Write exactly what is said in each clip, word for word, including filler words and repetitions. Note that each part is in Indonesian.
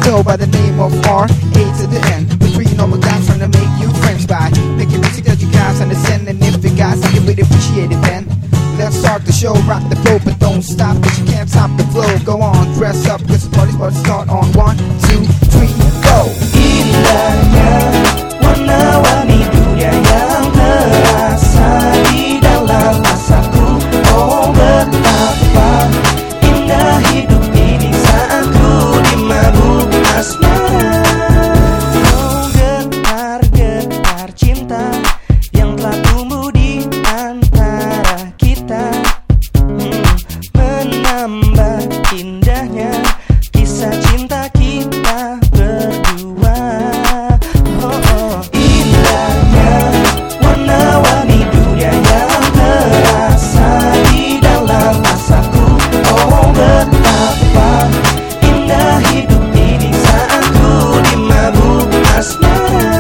go by the name of R, A to the N. With three normal guys trying to make you friends by making music that you guys understand. And if you guys like it, we'd appreciate it then. Let's start the show, rock the flow, but don't stop, cause you can't stop the flow. Go on, dress up, cause the party's about to start on one, two, three, go. Indahnya warna-warni dunia yang terasa di dalam asaku. Oh betapa indah hidup ini saat ku dimabuk asmara. Oh getar-getar cinta yang telah tumbuh di antara kita, hmm, menambah indahnya kisah cinta kita berdua. Oh, oh. Indahnya warna-warni dunia yang terasa di dalam asaku. Oh betapa indah hidup ini saat ku dimabuk asmara.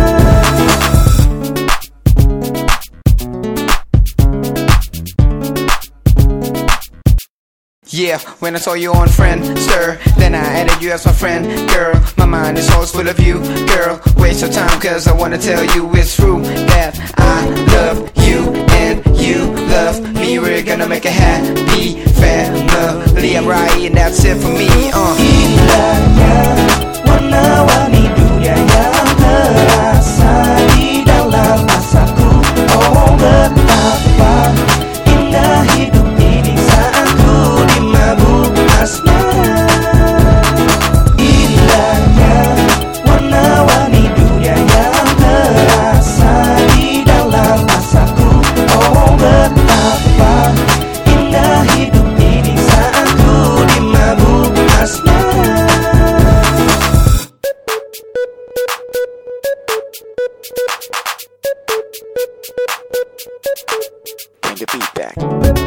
Yeah, when I saw you on Friendster, then I added you as my friend, girl. My mind is always full of you, girl. Waste your time, cause I wanna tell you it's true that I love you and you love me. We're gonna make a happy family. I'm right, and that's it for me. Uh. Indahnya warna-warni dunia yang terasa di dalam asaku. Oh betapa indah hidup ini saat ku dimabuk asmara. Indahnya warna-warni dunia yang terasa di dalam asaku. Oh betapa indah hidup ini saat ku dimabuk asmara. Bring the beat back.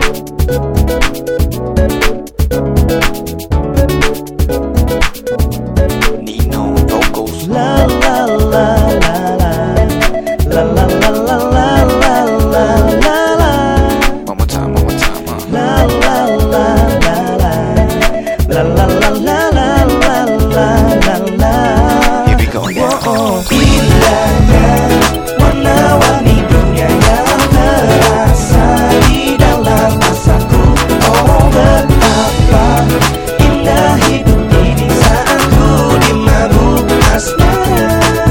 Nino vocals. La la la la la la la la la la la la la la. One more time, one more time. Uh. La la la la la la la la la la la la la. Here we go again. Oh, indahnya warna-warni dunia yang terasa di dalam asaku. Oh betapa indah hidup ini saat ku dimabuk asmara.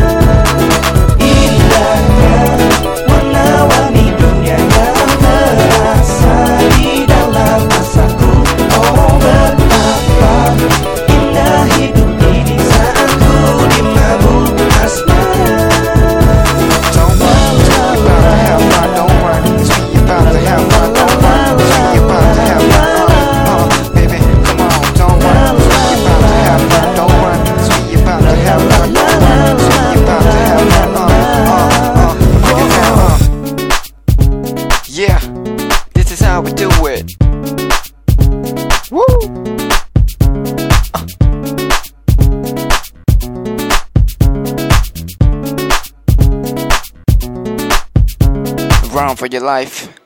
Indahnya warna-warni dunia yang terasa di dalam asaku. Oh betapa indah hidup ini saat ku dimabuk asmara. Don't run, don't about to have fun, don't run. It's me about to have fun, don't run. It's me about to have fun, uh, uh, baby, come on, don't run. It's me about to have fun, don't run. It's me about to have fun, don't run. It's me about to have fun, uh, uh, uh, bring it down, uh. Yeah, this is how we do it. Woo! Run for your life.